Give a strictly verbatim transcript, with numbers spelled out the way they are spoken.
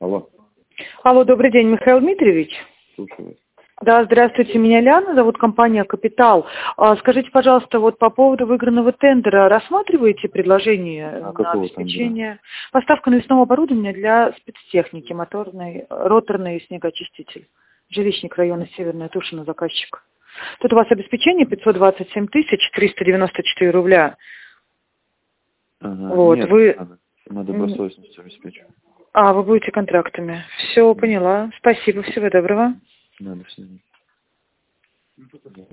Алло. Алло, добрый день, Михаил Дмитриевич. Слушаю вас. Да, здравствуйте, меня Ляна, зовут компания «Капитал». А, скажите, пожалуйста, вот по поводу выигранного тендера рассматриваете предложение А на какого обеспечение? тендера? Поставка навесного оборудования для спецтехники, моторный, роторный снегоочиститель. Жилищник района Северная, Тушино, заказчик. Тут у вас обеспечение пятьсот двадцать семь тысяч триста девяносто четыре рубля. Ага. Вот, Нет, вы... надо. На добросовестность обеспечу. А, вы будете контрактами. Все, поняла. Спасибо, всего доброго. Надо, все.